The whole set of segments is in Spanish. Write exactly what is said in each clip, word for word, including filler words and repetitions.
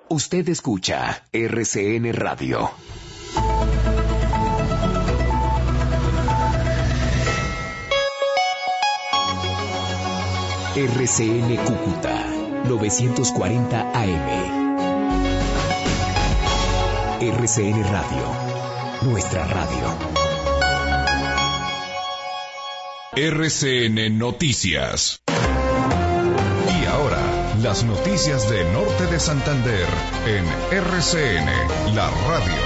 Usted escucha R C N Radio. R C N Cúcuta novecientos cuarenta A M. R C N Radio, nuestra radio. R C N Noticias. Y ahora, las noticias de Norte de Santander en R C N, la radio.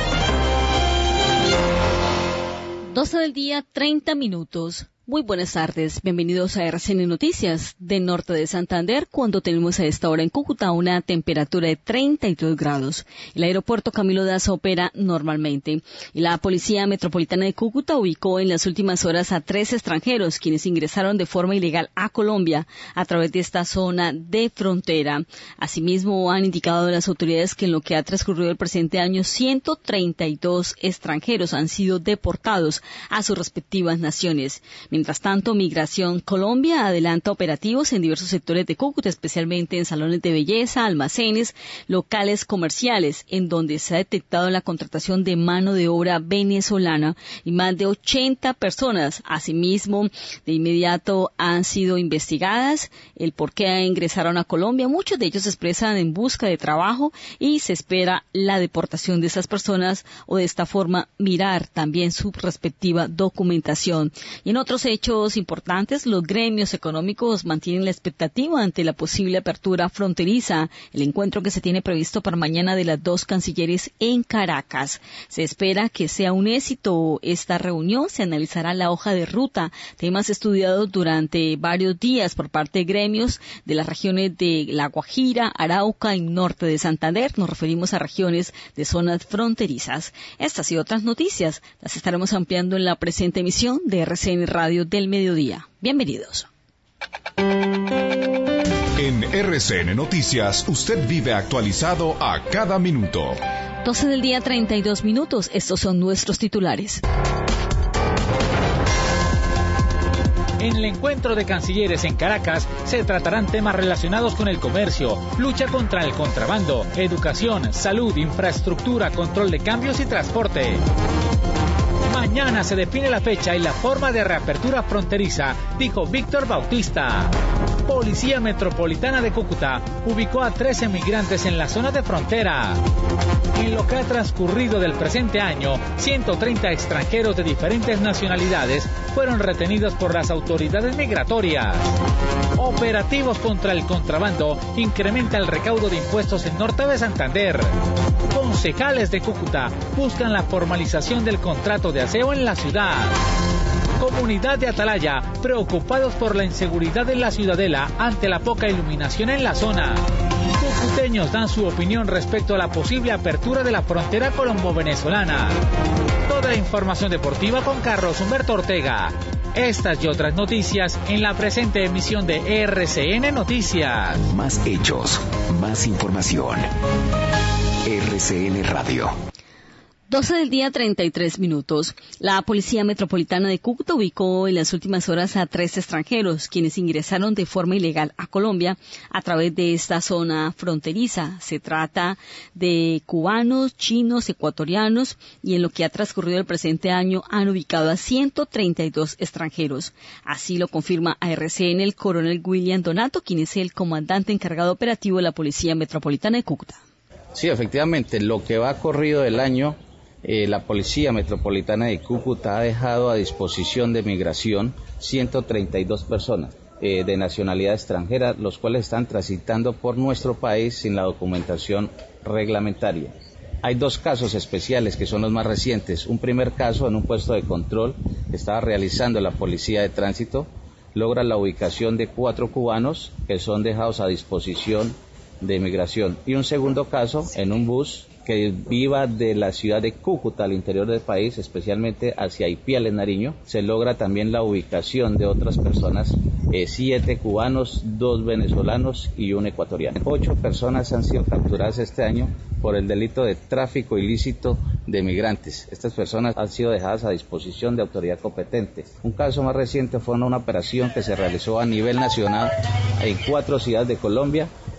doce del día, treinta minutos. Muy buenas tardes, bienvenidos a R C N Noticias de Norte de Santander, cuando tenemos a esta hora en Cúcuta una temperatura de treinta y dos grados. El aeropuerto Camilo Daza opera normalmente. Y la Policía Metropolitana de Cúcuta ubicó en las últimas horas a tres extranjeros, quienes ingresaron de forma ilegal a Colombia a través de esta zona de frontera. Asimismo, han indicado las autoridades que en lo que ha transcurrido el presente año, ciento treinta y dos extranjeros han sido deportados a sus respectivas naciones. Mientras tanto, Migración Colombia adelanta operativos en diversos sectores de Cúcuta, especialmente en salones de belleza, almacenes, locales comerciales, en donde se ha detectado la contratación de mano de obra venezolana y más de ochenta personas. Asimismo, de inmediato han sido investigadas el por qué ingresaron a Colombia. Muchos de ellos se expresan en busca de trabajo y se espera la deportación de esas personas o de esta forma mirar también su respectiva documentación. Y en otros hechos importantes, los gremios económicos mantienen la expectativa ante la posible apertura fronteriza, el encuentro que se tiene previsto para mañana de las dos cancilleres en Caracas. Se espera que sea un éxito esta reunión, se analizará la hoja de ruta, temas estudiados durante varios días por parte de gremios de las regiones de La Guajira, Arauca y Norte de Santander. Nos referimos a regiones de zonas fronterizas. Estas y otras noticias las estaremos ampliando en la presente emisión de R C N Radio del Mediodía. Bienvenidos. En R C N Noticias, usted vive actualizado a cada minuto. doce del día, treinta y dos minutos. Estos son nuestros titulares. En el encuentro de cancilleres en Caracas se tratarán temas relacionados con el comercio, lucha contra el contrabando, educación, salud, infraestructura, control de cambios y transporte. Mañana se define la fecha y la forma de reapertura fronteriza, dijo Víctor Bautista. Policía Metropolitana de Cúcuta ubicó a trece migrantes en la zona de frontera. En lo que ha transcurrido del presente año, ciento treinta extranjeros de diferentes nacionalidades fueron retenidos por las autoridades migratorias. Operativos contra el contrabando incrementa el recaudo de impuestos en Norte de Santander. Concejales de Cúcuta buscan la formalización del contrato de aseo en la ciudad. Comunidad de Atalaya, preocupados por la inseguridad en la ciudadela ante la poca iluminación en la zona. Cucuteños dan su opinión respecto a la posible apertura de la frontera colombo-venezolana. Toda la información deportiva con Carlos Humberto Ortega. Estas y otras noticias en la presente emisión de R C N Noticias. Más hechos, más información. R C N Radio. doce del día, treinta y tres minutos. La Policía Metropolitana de Cúcuta ubicó en las últimas horas a tres extranjeros, quienes ingresaron de forma ilegal a Colombia a través de esta zona fronteriza. Se trata de cubanos, chinos, ecuatorianos, y en lo que ha transcurrido el presente año han ubicado a ciento treinta y dos extranjeros. Así lo confirma a R C N el coronel William Donato, quien es el comandante encargado operativo de la Policía Metropolitana de Cúcuta. Sí, efectivamente, lo que va corrido del año, Eh, la Policía Metropolitana de Cúcuta ha dejado a disposición de migración ciento treinta y dos personas eh, de nacionalidad extranjera, los cuales están transitando por nuestro país sin la documentación reglamentaria. Hay dos casos especiales que son los más recientes. Un primer caso en un puesto de control que estaba realizando la Policía de Tránsito, logra la ubicación de cuatro cubanos que son dejados a disposición de migración. Y un segundo caso en un bus que viva de la ciudad de Cúcuta al interior del país, especialmente hacia Ipiales, Nariño, se logra también la ubicación de otras personas, eh, siete cubanos, dos venezolanos y un ecuatoriano. Ocho personas han sido capturadas este año por el delito de tráfico ilícito de migrantes. Estas personas han sido dejadas a disposición de autoridad competente. Un caso más reciente fue una operación que se realizó a nivel nacional en cuatro ciudades de Colombia,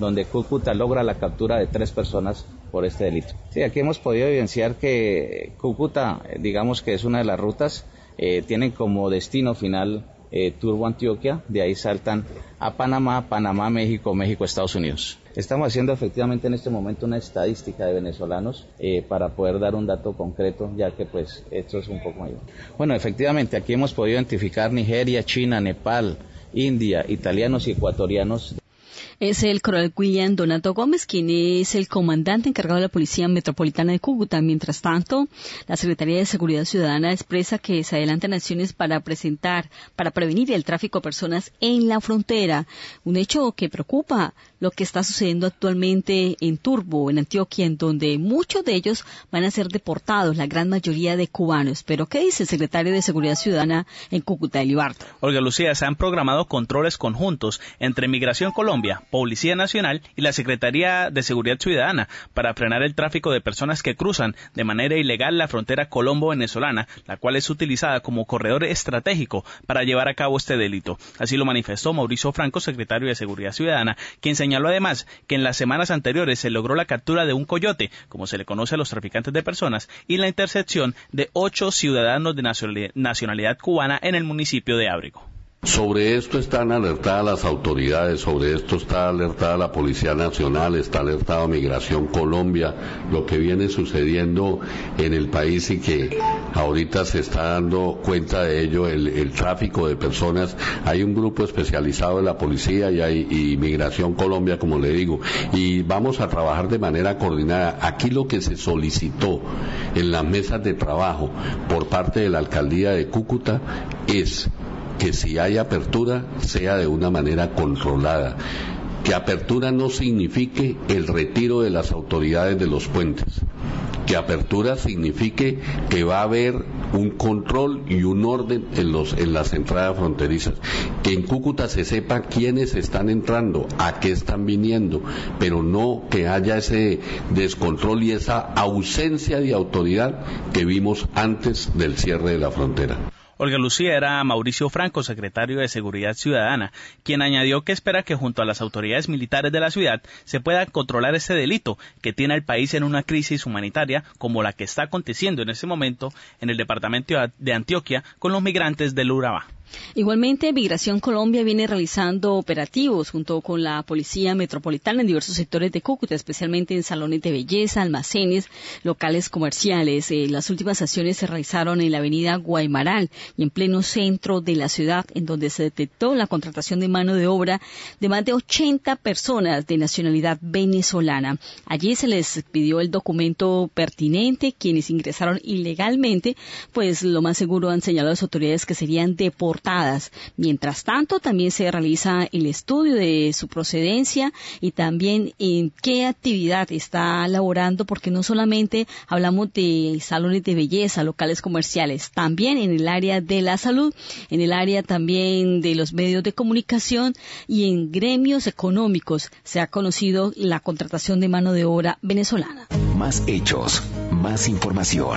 donde Cúcuta logra la captura de tres personas por este delito. Sí, aquí hemos podido evidenciar que Cúcuta, digamos que es una de las rutas, eh, tienen como destino final eh, Turbo Antioquia, de ahí saltan a Panamá, Panamá, México, México, Estados Unidos. Estamos haciendo efectivamente en este momento una estadística de venezolanos eh, para poder dar un dato concreto, ya que pues esto es un poco mayor. Bueno, efectivamente aquí hemos podido identificar Nigeria, China, Nepal, India, italianos y ecuatorianos. Es el coronel William Donato Gómez, quien es el comandante encargado de la Policía Metropolitana de Cúcuta. Mientras tanto, la Secretaría de Seguridad Ciudadana expresa que se adelantan acciones para presentar, para prevenir el tráfico de personas en la frontera. Un hecho que preocupa lo que está sucediendo actualmente en Turbo, en Antioquia, en donde muchos de ellos van a ser deportados, la gran mayoría de cubanos. Pero, ¿qué dice el secretario de Seguridad Ciudadana en Cúcuta, Elibardo? Olga Lucía, se han programado controles conjuntos entre Migración Colombia, Policía Nacional y la Secretaría de Seguridad Ciudadana para frenar el tráfico de personas que cruzan de manera ilegal la frontera colombo-venezolana, la cual es utilizada como corredor estratégico para llevar a cabo este delito. Así lo manifestó Mauricio Franco, secretario de Seguridad Ciudadana, quien señaló además que en las semanas anteriores se logró la captura de un coyote, como se le conoce a los traficantes de personas, y la intercepción de ocho ciudadanos de nacionalidad cubana en el municipio de Ábrego. Sobre esto están alertadas las autoridades, sobre esto está alertada la Policía Nacional, está alertada Migración Colombia, lo que viene sucediendo en el país y que ahorita se está dando cuenta de ello, el, el tráfico de personas. Hay un grupo especializado de la policía y hay y Migración Colombia, como le digo, y vamos a trabajar de manera coordinada. Aquí lo que se solicitó en las mesas de trabajo por parte de la Alcaldía de Cúcuta es que si hay apertura sea de una manera controlada, que apertura no signifique el retiro de las autoridades de los puentes, que apertura signifique que va a haber un control y un orden en, los, en las entradas fronterizas, que en Cúcuta se sepa quiénes están entrando, a qué están viniendo, pero no que haya ese descontrol y esa ausencia de autoridad que vimos antes del cierre de la frontera. Olga Lucía, era Mauricio Franco, secretario de Seguridad Ciudadana, quien añadió que espera que junto a las autoridades militares de la ciudad se pueda controlar este delito que tiene al país en una crisis humanitaria como la que está aconteciendo en este momento en el departamento de Antioquia con los migrantes del Urabá. Igualmente, Migración Colombia viene realizando operativos junto con la Policía Metropolitana en diversos sectores de Cúcuta, especialmente en salones de belleza, almacenes, locales comerciales. Eh, las últimas acciones se realizaron en la avenida Guaymaral y en pleno centro de la ciudad, en donde se detectó la contratación de mano de obra de más de ochenta personas de nacionalidad venezolana. Allí se les pidió el documento pertinente. Quienes ingresaron ilegalmente, pues lo más seguro han señalado las autoridades que serían deportados. Mientras tanto, también se realiza el estudio de su procedencia y también en qué actividad está laborando, porque no solamente hablamos de salones de belleza, locales comerciales, también en el área de la salud, en el área también de los medios de comunicación y en gremios económicos se ha conocido la contratación de mano de obra venezolana. Más hechos, más información.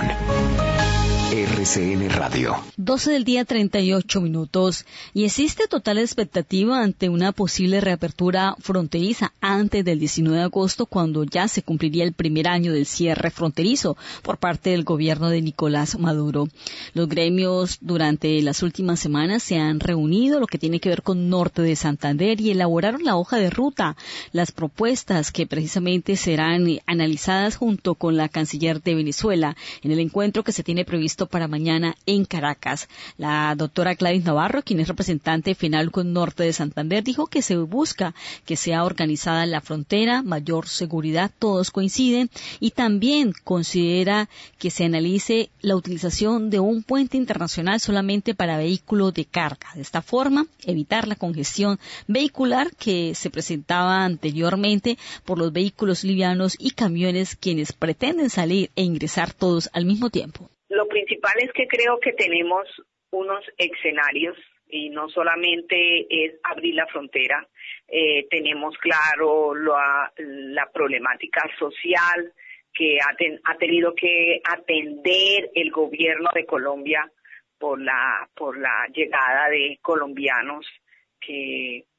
R C N Radio. doce del día, treinta y ocho minutos. Y existe total expectativa ante una posible reapertura fronteriza antes del diecinueve de agosto, cuando ya se cumpliría el primer año del cierre fronterizo por parte del gobierno de Nicolás Maduro. Los gremios durante las últimas semanas se han reunido, lo que tiene que ver con Norte de Santander, y elaboraron la hoja de ruta, las propuestas que precisamente serán analizadas junto con la canciller de Venezuela en el encuentro que se tiene previsto para mañana en Caracas. La doctora Gladys Navarro, quien es representante final con Norte de Santander, dijo que se busca que sea organizada la frontera, mayor seguridad, todos coinciden, y también considera que se analice la utilización de un puente internacional solamente para vehículos de carga. De esta forma, evitar la congestión vehicular que se presentaba anteriormente por los vehículos livianos y camiones, quienes pretenden salir e ingresar todos al mismo tiempo. Lo principal es que creo que tenemos unos escenarios y no solamente es abrir la frontera, eh, tenemos claro la, la problemática social que ha, ten, ha tenido que atender el gobierno de Colombia por la por la llegada de colombianos que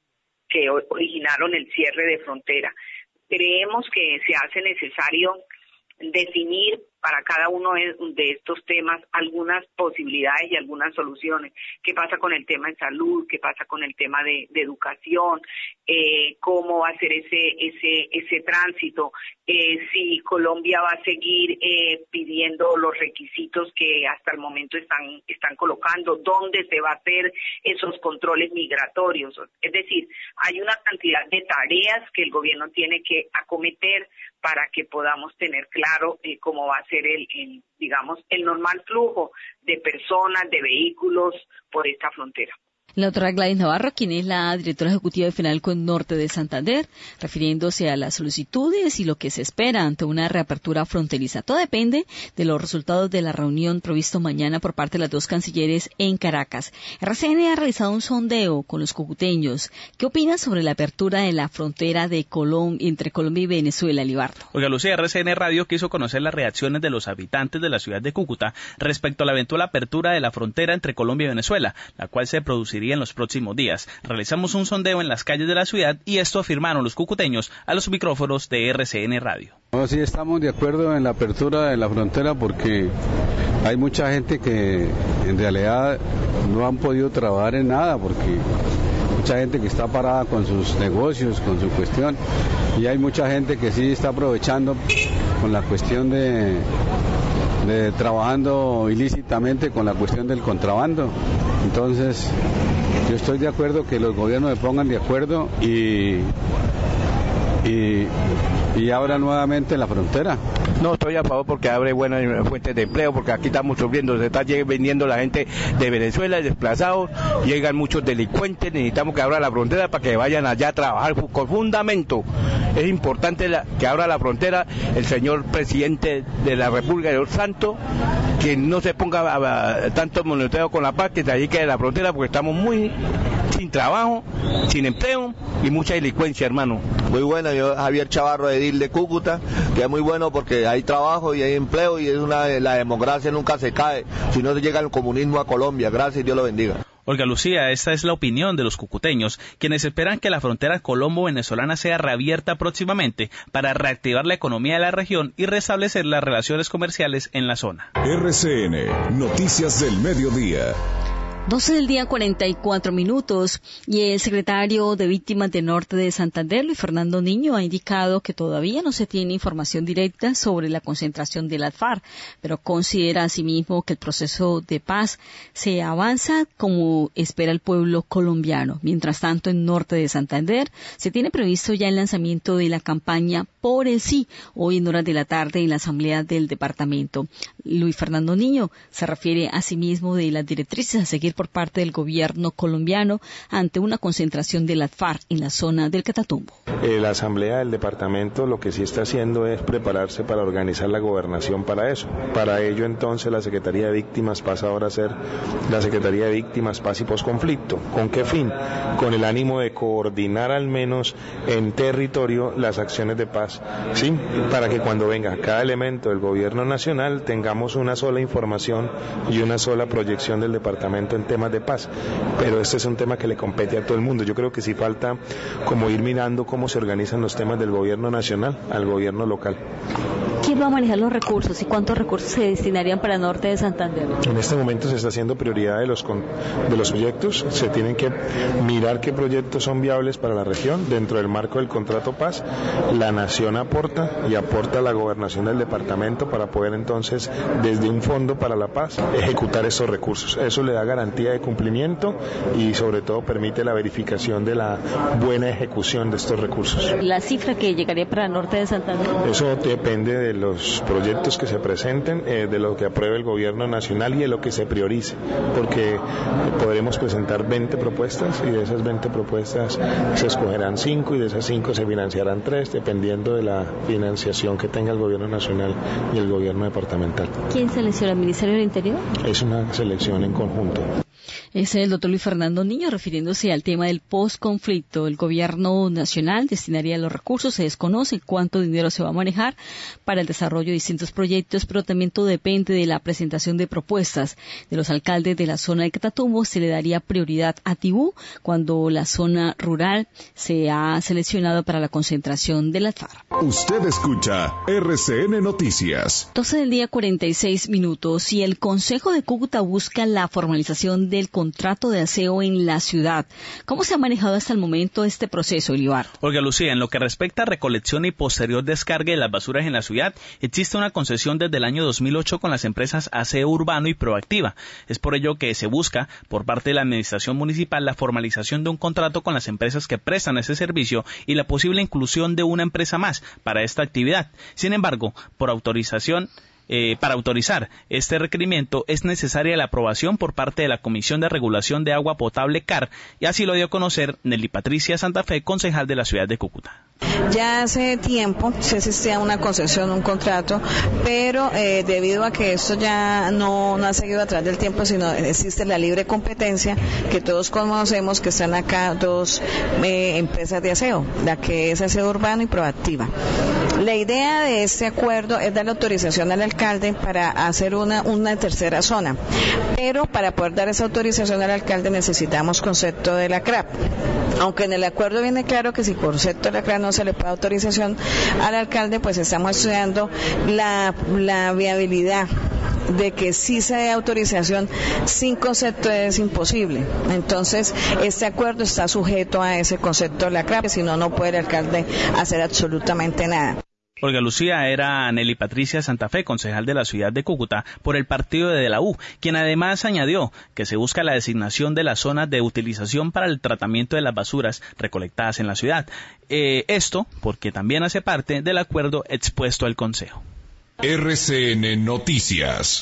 que originaron el cierre de frontera. Creemos que se hace necesario definir para cada uno de estos temas algunas posibilidades y algunas soluciones. ¿Qué pasa con el tema de salud? ¿Qué pasa con el tema de, de educación? Eh, ¿Cómo va a ser ese ese ese tránsito? Eh, si Colombia va a seguir eh, pidiendo los requisitos que hasta el momento están están colocando, ¿dónde se va a hacer esos controles migratorios? Es decir, hay una cantidad de tareas que el gobierno tiene que acometer para que podamos tener claro eh, cómo va a ser el, el, digamos, el normal flujo de personas, de vehículos por esta frontera. La doctora Gladys Navarro, quien es la directora ejecutiva de FENALCO en Norte de Santander, refiriéndose a las solicitudes y lo que se espera ante una reapertura fronteriza. Todo depende de los resultados de la reunión previsto mañana por parte de las dos cancilleres en Caracas. R C N ha realizado un sondeo con los cucuteños. ¿Qué opinan sobre la apertura de la frontera de Colom- entre Colombia y Venezuela, Libardo? Oiga, Lucía, R C N Radio quiso conocer las reacciones de los habitantes de la ciudad de Cúcuta respecto a la eventual apertura de la frontera entre Colombia y Venezuela, la cual se produciría en los próximos días. Realizamos un sondeo en las calles de la ciudad y esto afirmaron los cucuteños a los micrófonos de R C N Radio. No, sí estamos de acuerdo en la apertura de la frontera porque hay mucha gente que en realidad no han podido trabajar en nada porque mucha gente que está parada con sus negocios, con su cuestión, y hay mucha gente que sí está aprovechando con la cuestión de, de trabajando ilícitamente con la cuestión del contrabando. Entonces yo estoy de acuerdo que los gobiernos se pongan de acuerdo y, y, y abran nuevamente la frontera. No, estoy a favor porque abre buenas fuentes de empleo, porque aquí estamos sufriendo, se está vendiendo la gente de Venezuela, desplazados, llegan muchos delincuentes, necesitamos que abra la frontera para que vayan allá a trabajar con fundamento. Es importante la, que abra la frontera el señor presidente de la República de Dios Santo, que no se ponga a, a, tanto moneteo con la paz, que se dedique a la frontera, porque estamos muy sin trabajo, sin empleo y mucha delincuencia, hermano. Muy bueno, yo Javier Chavarro, edil de Cúcuta, que es muy bueno porque hay trabajo y hay empleo y es una la democracia nunca se cae, si no llega el comunismo a Colombia. Gracias y Dios lo bendiga. Olga Lucía, esta es la opinión de los cucuteños, quienes esperan que la frontera colombo-venezolana sea reabierta próximamente para reactivar la economía de la región y restablecer las relaciones comerciales en la zona. R C N, Noticias del Mediodía. doce del día, cuarenta y cuatro minutos, y el secretario de Víctimas de Norte de Santander, Luis Fernando Niño, ha indicado que todavía no se tiene información directa sobre la concentración de las FARC, pero considera asimismo que el proceso de paz se avanza como espera el pueblo colombiano. Mientras tanto, en Norte de Santander se tiene previsto ya el lanzamiento de la campaña Por el Sí, hoy en horas de la tarde en la asamblea del departamento. Luis Fernando Niño se refiere asimismo de las directrices a seguir por parte del gobierno colombiano ante una concentración de las FARC en la zona del Catatumbo. Eh, la asamblea del departamento lo que sí está haciendo es prepararse para organizar la gobernación para eso. Para ello entonces la Secretaría de Víctimas pasa ahora a ser la Secretaría de Víctimas Paz y Posconflicto. ¿Con qué fin? Con el ánimo de coordinar al menos en territorio las acciones de paz, ¿sí? Para que cuando venga cada elemento del gobierno nacional tengamos una sola información y una sola proyección del departamento en temas de paz, pero este es un tema que le compete a todo el mundo. Yo creo que sí falta como ir mirando cómo se organizan los temas del gobierno nacional al gobierno local. ¿Quién va a manejar los recursos y cuántos recursos se destinarían para Norte de Santander? En este momento se está haciendo prioridad de los con, de los proyectos, se tienen que mirar qué proyectos son viables para la región dentro del marco del contrato paz. La nación aporta y aporta la gobernación del departamento para poder entonces desde un fondo para la paz ejecutar esos recursos. Eso le da garantía de cumplimiento y sobre todo permite la verificación de la buena ejecución de estos recursos. ¿La cifra que llegaría para Norte de Santander? Eso depende de los proyectos que se presenten, eh, de lo que apruebe el gobierno nacional y de lo que se priorice, porque podremos presentar veinte propuestas y de esas veinte propuestas se escogerán cinco y de esas cinco se financiarán tres, dependiendo de la financiación que tenga el gobierno nacional y el gobierno departamental. ¿Quién selecciona? ¿El Ministerio del Interior? Es una selección en conjunto. Es el doctor Luis Fernando Niño refiriéndose al tema del posconflicto. El gobierno nacional destinaría los recursos, se desconoce cuánto dinero se va a manejar para el desarrollo de distintos proyectos, pero también todo depende de la presentación de propuestas de los alcaldes de la zona de Catatumbo. Se le daría prioridad a Tibú cuando la zona rural se ha seleccionado para la concentración de las FARC. Usted escucha R C N Noticias. doce del día, cuarenta y seis minutos, y el Consejo de Cúcuta busca la formalización del contrato de aseo en la ciudad. ¿Cómo se ha manejado hasta el momento este proceso, Elibar? Olga Lucía, en lo que respecta a recolección y posterior descargue de las basuras en la ciudad, existe una concesión desde el año dos mil ocho con las empresas Aseo Urbano y Proactiva. Es por ello que se busca, por parte de la administración municipal, la formalización de un contrato con las empresas que prestan ese servicio y la posible inclusión de una empresa más para esta actividad. Sin embargo, por autorización Eh, para autorizar este requerimiento es necesaria la aprobación por parte de la Comisión de Regulación de Agua Potable C A R, y así lo dio a conocer Nelly Patricia Santa Fe, concejal de la ciudad de Cúcuta. Ya hace tiempo se existía una concesión, un contrato, pero eh, debido a que esto ya no, no ha seguido atrás del tiempo, sino existe la libre competencia, que todos conocemos que están acá dos eh, empresas de aseo, la que es Aseo Urbano y Proactiva. La idea de este acuerdo es dar la autorización al alcalde para hacer una, una tercera zona, pero para poder dar esa autorización al alcalde necesitamos concepto de la C R A P, aunque en el acuerdo viene claro que si concepto de la C R A P no se le puede autorización al alcalde, pues estamos estudiando la, la viabilidad de que sí se dé autorización sin concepto es imposible. Entonces, este acuerdo está sujeto a ese concepto de la C R A P, si no, no puede el alcalde hacer absolutamente nada. Olga Lucía, era Nelly Patricia Santa Fe, concejal de la ciudad de Cúcuta por el partido de la U, quien además añadió que se busca la designación de las zonas de utilización para el tratamiento de las basuras recolectadas en la ciudad. Eh, esto porque también hace parte del acuerdo expuesto al Consejo. R C N Noticias.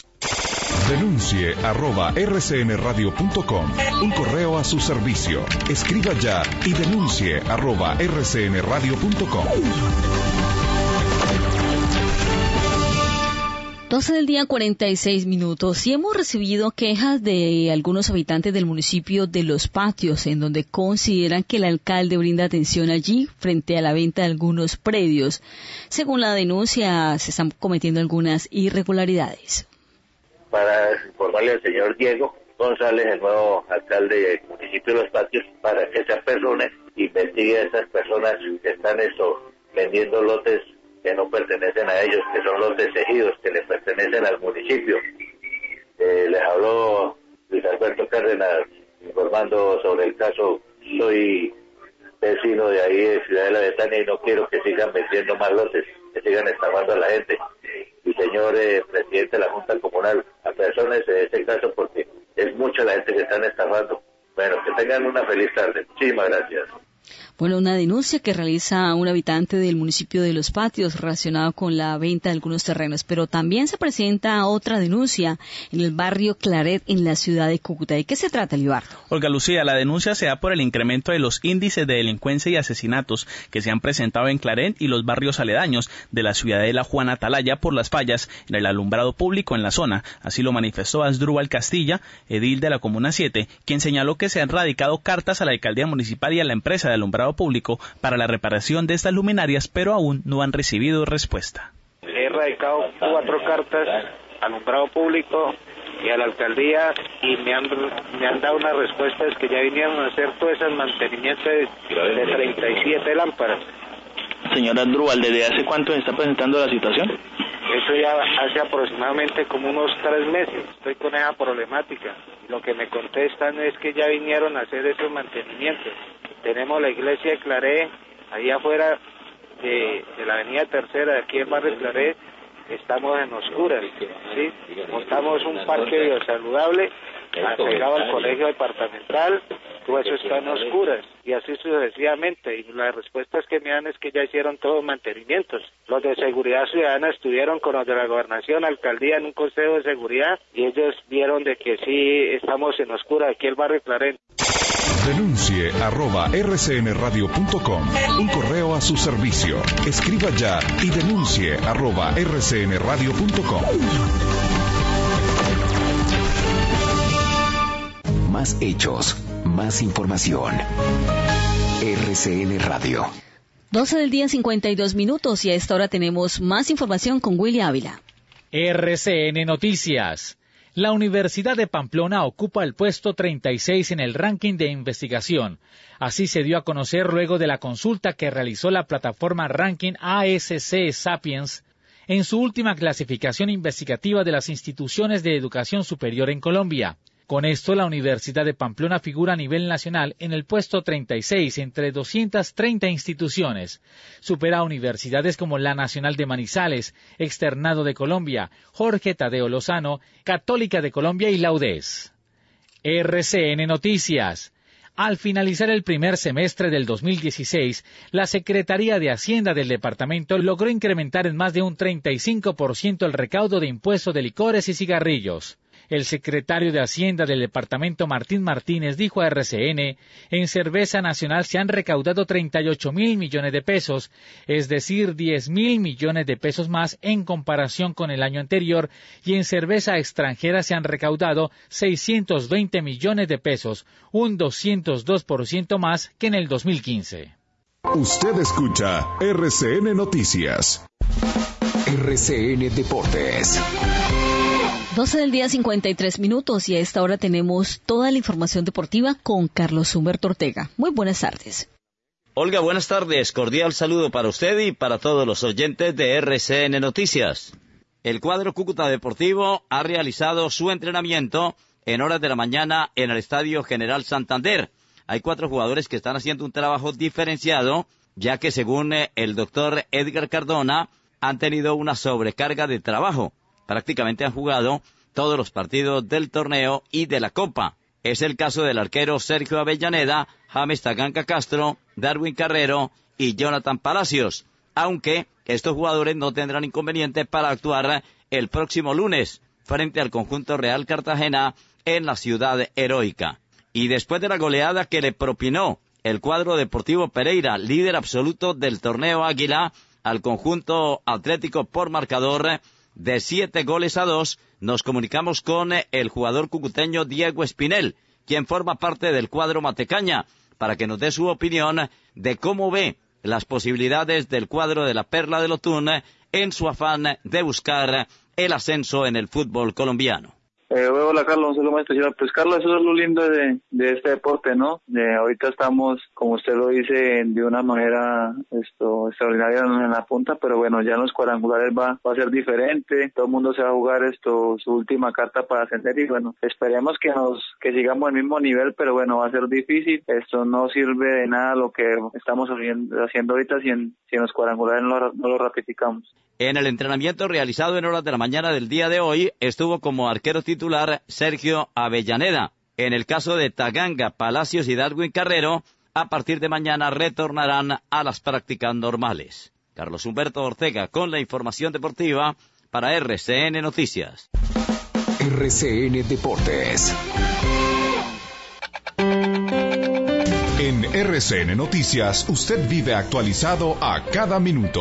Denuncie arroba r c n radio punto com, un correo a su servicio. Escriba ya y denuncie arroba r c n radio punto com. doce del día, cuarenta y seis minutos, y hemos recibido quejas de algunos habitantes del municipio de Los Patios, en donde consideran que el alcalde brinda atención allí frente a la venta de algunos predios. Según la denuncia, se están cometiendo algunas irregularidades. Para informarle al señor Diego González, el nuevo alcalde del municipio de Los Patios, para que esa persona investigue a esas personas que están eso, vendiendo lotes que no pertenecen a ellos, que son lotes ejidos, que le pertenecen al municipio. Eh, les habló Luis Alberto Cárdenas informando sobre el caso. Soy vecino de ahí de Ciudad de la Betania y no quiero que sigan vendiendo más lotes, que sigan estafando a la gente. Y señor eh, presidente de la Junta Comunal, apersónese de este caso porque es mucha la gente que están estafando. Bueno, que tengan una feliz tarde. Muchísimas gracias. Bueno, una denuncia que realiza un habitante del municipio de Los Patios relacionado con la venta de algunos terrenos, pero también se presenta otra denuncia en el barrio Claret, en la ciudad de Cúcuta. ¿De qué se trata, Libardo? Olga Lucía, la denuncia se da por el incremento de los índices de delincuencia y asesinatos que se han presentado en Claret y los barrios aledaños de la ciudadela Juan Atalaya por las fallas en el alumbrado público en la zona. Así lo manifestó Asdrúbal Castilla, edil de la Comuna siete, quien señaló que se han radicado cartas a la alcaldía municipal y a la empresa de alumbrado público para la reparación de estas luminarias, pero aún no han recibido respuesta. He radicado cuatro cartas al alumbrado público y a la alcaldía y me han me han dado unas respuestas que ya vinieron a hacer todo ese mantenimiento de, de treinta y siete lámparas. Señora Asdrúbal, ¿desde hace cuánto se está presentando la situación? Eso ya hace aproximadamente como unos tres meses. Estoy con esa problemática. Lo que me contestan es que ya vinieron a hacer esos mantenimientos. Tenemos la iglesia de Claret, ahí afuera de, de la avenida Tercera, de aquí en barrio Claret, estamos en oscuras, ¿sí? Montamos un parque biosaludable pegado al colegio departamental, todo eso está en oscuras, y así sucesivamente, y las respuestas que me dan es que ya hicieron todos mantenimientos. Los de seguridad ciudadana estuvieron con los de la gobernación, alcaldía, en un consejo de seguridad, y ellos vieron de que sí estamos en oscuras aquí el barrio Claret. Denuncie arroba r c n radio punto com, un correo a su servicio. Escriba ya y denuncie arroba r c n radio punto com. Más hechos, más información. R C N Radio. doce del día, cincuenta y dos minutos, y a esta hora tenemos más información con Willy Ávila. R C N Noticias. La Universidad de Pamplona ocupa el puesto treinta y seis en el ranking de investigación. Así se dio a conocer luego de la consulta que realizó la plataforma Ranking A S C Sapiens en su última clasificación investigativa de las instituciones de educación superior en Colombia. Con esto, la Universidad de Pamplona figura a nivel nacional en el puesto treinta y seis entre doscientas treinta instituciones. Supera a universidades como la Nacional de Manizales, Externado de Colombia, Jorge Tadeo Lozano, Católica de Colombia y la U D E S. R C N Noticias. Al finalizar el primer semestre del dos mil dieciséis, la Secretaría de Hacienda del departamento logró incrementar en más de un treinta y cinco por ciento el recaudo de impuestos de licores y cigarrillos. El secretario de Hacienda del departamento, Martín Martínez, dijo a R C N, en cerveza nacional se han recaudado treinta y ocho mil millones de pesos, es decir, diez mil millones de pesos más en comparación con el año anterior, y en cerveza extranjera se han recaudado seiscientos veinte millones de pesos, un doscientos dos por ciento más que en el dos mil quince. Usted escucha R C N Noticias. R C N Deportes. doce del día, cincuenta y tres minutos, y a esta hora tenemos toda la información deportiva con Carlos Humberto Ortega. Muy buenas tardes. Olga, buenas tardes. Cordial saludo para usted y para todos los oyentes de R C N Noticias. El cuadro Cúcuta Deportivo ha realizado su entrenamiento en horas de la mañana en el Estadio General Santander. Hay cuatro jugadores que están haciendo un trabajo diferenciado, ya que según el doctor Edgar Cardona, han tenido una sobrecarga de trabajo. Prácticamente han jugado todos los partidos del torneo y de la Copa. Es el caso del arquero Sergio Avellaneda, James Taganca Castro, Darwin Carrero y Jonathan Palacios, aunque estos jugadores no tendrán inconveniente para actuar el próximo lunes frente al conjunto Real Cartagena en la Ciudad Heroica. Y después de la goleada que le propinó el cuadro Deportivo Pereira, líder absoluto del torneo Águila, al conjunto atlético por marcador de siete goles a dos, nos comunicamos con el jugador cucuteño Diego Espinel, quien forma parte del cuadro Matecaña, para que nos dé su opinión de cómo ve las posibilidades del cuadro de la Perla del Otún en su afán de buscar el ascenso en el fútbol colombiano. Eh, hola Carlos, un saludo más especial. Pues Carlos, eso es lo lindo de, de este deporte, ¿no? De, ahorita estamos, como usted lo dice, de una manera esto extraordinaria en la punta, pero bueno, ya en los cuadrangulares va, va a ser diferente. Todo el mundo se va a jugar esto su última carta para ascender y bueno, esperemos que nos que sigamos al mismo nivel, pero bueno, va a ser difícil. Esto no sirve de nada lo que estamos haciendo, haciendo ahorita si en, si en los cuadrangulares no lo, no lo ratificamos. En el entrenamiento realizado en horas de la mañana del día de hoy, estuvo como arquero titular Sergio Avellaneda. En el caso de Taganga, Palacios y Darwin Carrero, a partir de mañana retornarán a las prácticas normales. Carlos Humberto Ortega con la información deportiva para R C N Noticias. R C N Deportes. En R C N Noticias, usted vive actualizado a cada minuto.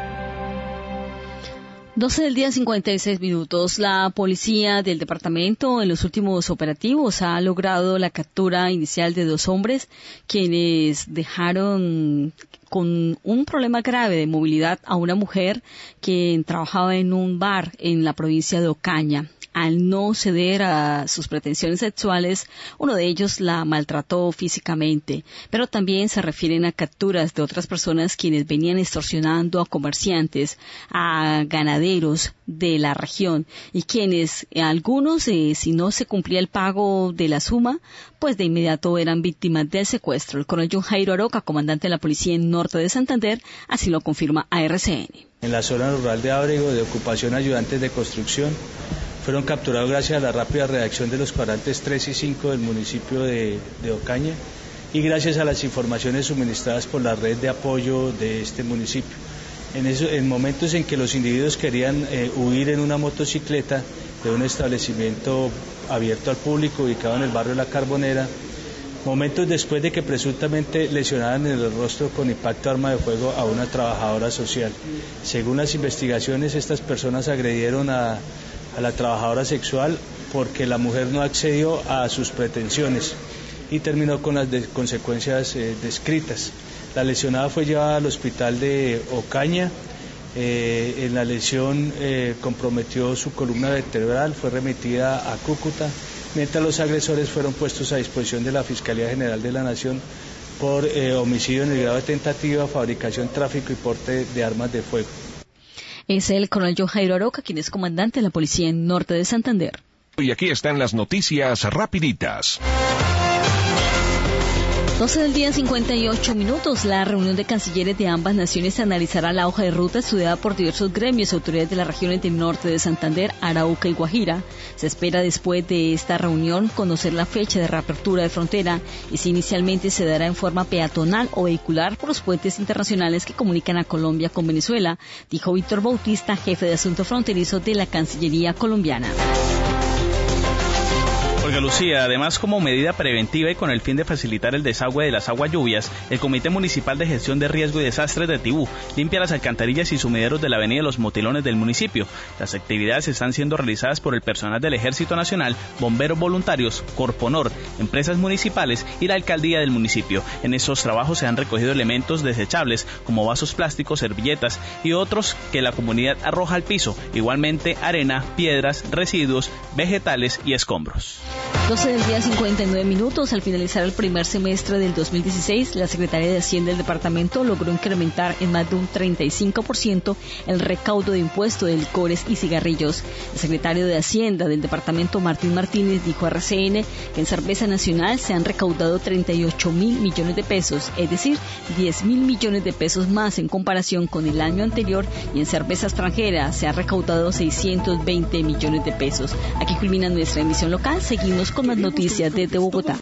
doce del día, cincuenta y seis minutos. La policía del departamento en los últimos operativos ha logrado la captura inicial de dos hombres quienes dejaron con un problema grave de movilidad a una mujer que trabajaba en un bar en la provincia de Ocaña. Al no ceder a sus pretensiones sexuales, uno de ellos la maltrató físicamente, pero también se refieren a capturas de otras personas quienes venían extorsionando a comerciantes, a ganaderos de la región y quienes, algunos, eh, si no se cumplía el pago de la suma, pues de inmediato eran víctimas del secuestro. El coronel John Jairo Aroca, comandante de la policía en Norte de Santander, así lo confirma a R C N. En la zona rural de Ábrego, de ocupación ayudantes de construcción, fueron capturados gracias a la rápida reacción de los cuadrantes tres y cinco del municipio de, de Ocaña y gracias a las informaciones suministradas por la red de apoyo de este municipio. En, eso, en momentos en que los individuos querían eh, huir en una motocicleta de un establecimiento abierto al público ubicado en el barrio La Carbonera, momentos después de que presuntamente lesionaran en el rostro con impacto de arma de fuego a una trabajadora social. Según las investigaciones, estas personas agredieron a a la trabajadora sexual, porque la mujer no accedió a sus pretensiones y terminó con las de- consecuencias eh, descritas. La lesionada fue llevada al hospital de Ocaña. Eh, en la lesión eh, comprometió su columna vertebral, fue remitida a Cúcuta, mientras los agresores fueron puestos a disposición de la Fiscalía General de la Nación por eh, homicidio en el grado de tentativa, fabricación, tráfico y porte de armas de fuego. Es el coronel John Jairo Aroca, quien es comandante de la policía en Norte de Santander. Y aquí están las noticias rapiditas. doce del día, cincuenta y ocho minutos. La reunión de cancilleres de ambas naciones analizará la hoja de ruta estudiada por diversos gremios y autoridades de las regiones del norte de Santander, Arauca y Guajira. Se espera después de esta reunión conocer la fecha de reapertura de frontera y si inicialmente se dará en forma peatonal o vehicular por los puentes internacionales que comunican a Colombia con Venezuela, dijo Víctor Bautista, jefe de asuntos fronterizos de la Cancillería colombiana. Olga Lucía, además como medida preventiva y con el fin de facilitar el desagüe de las aguas lluvias, el Comité Municipal de Gestión de Riesgo y Desastres de Tibú limpia las alcantarillas y sumideros de la avenida Los Motilones del municipio. Las actividades están siendo realizadas por el personal del Ejército Nacional, bomberos voluntarios, Corponor, empresas municipales y la alcaldía del municipio. En estos trabajos se han recogido elementos desechables como vasos plásticos, servilletas y otros que la comunidad arroja al piso, igualmente arena, piedras, residuos, vegetales y escombros. doce del día, cincuenta y nueve minutos. Al finalizar el primer semestre del dos mil dieciséis, la Secretaría de Hacienda del departamento logró incrementar en más de un treinta y cinco por ciento el recaudo de impuestos de licores y cigarrillos. El secretario de Hacienda del departamento, Martín Martínez, dijo a R C N que en cerveza nacional se han recaudado treinta y ocho mil millones de pesos, es decir, diez mil millones de pesos más en comparación con el año anterior, y en cerveza extranjera se ha recaudado seiscientos veinte millones de pesos. Aquí culmina nuestra emisión local. Seguimos con más noticias desde Bogotá.